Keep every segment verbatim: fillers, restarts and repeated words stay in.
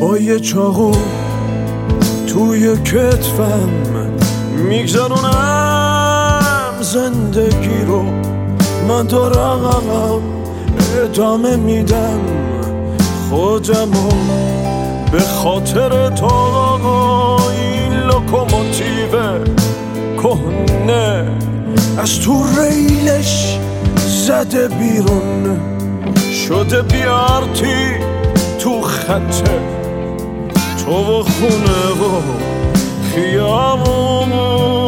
با یه چاقو توی کتفم میگذرونم زندگی رو، من دارم ادامه میدم خودمو به خاطر تو. این لوکوموتیو کهنه از تو ریلش زده بیرون، شده بیارتی تو خطه تو و خونه و خیابون.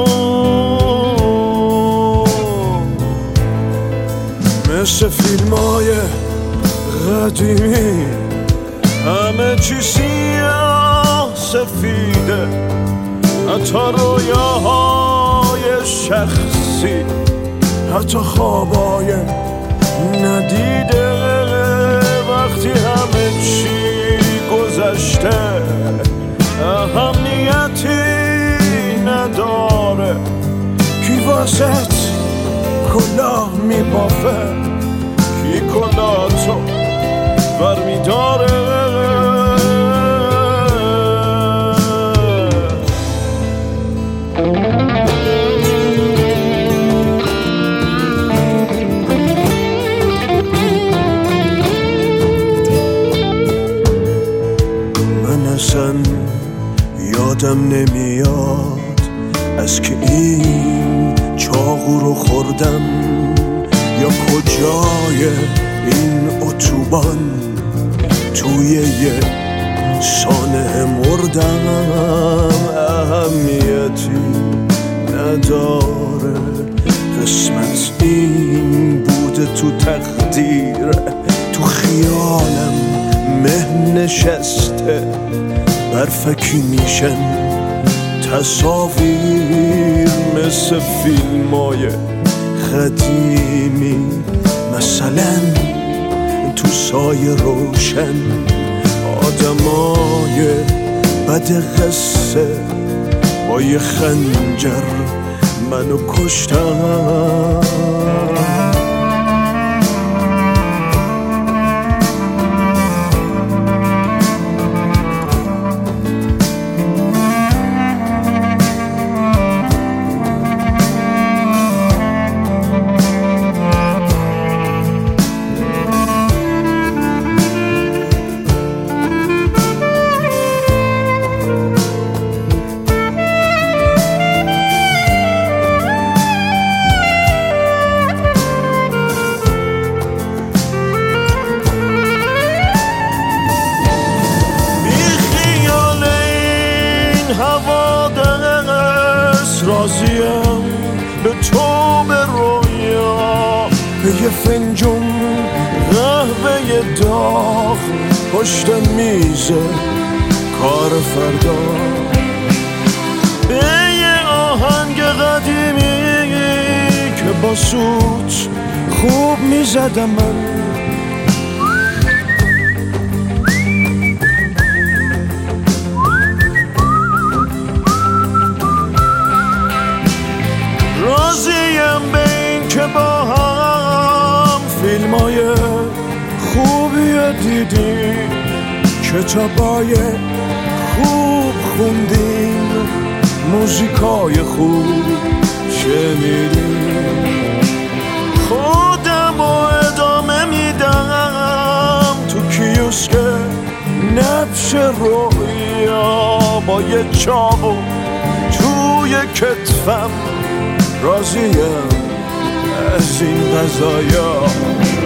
مثل فیلمای قدیمی همه چی سیاه سفیده، حتی رویاهای شخصی، حتی خوابای ندیده. وقتی همه چی گذشته اهمیتی نداره، کی واسط کلاه میبافه، کی کلاهتو برمیداره. اصلا یادم نمیاد از که این چاقو رو خوردم یا کجای این اتوبان توی یه سانحه مردم. اهمیتی نداره، قسمت این بوده تو تقدیر، تو خیالم مه نشسته، برفکی میشن تصاویر مثل فیلمای قدیمی. مثلا تو سایه روشن آدمای بد قصه با یه خنجر منو کشتن. راضیم به تو به رویا، به یه فنجون قهوه داغ پشت میز کار فردا، به یه آهنگ قدیمی که با سوت خوب میزدم من. راضیم به این که با هم فیلمای خوبی دیدیم، کتابای خوب خوندیم، موزیکای خوب شنیدیم. خودم رو ادامه میدم تو کیوسک نبش رویا، با یه چاقو توی کتفم، راضیم از این قضایا.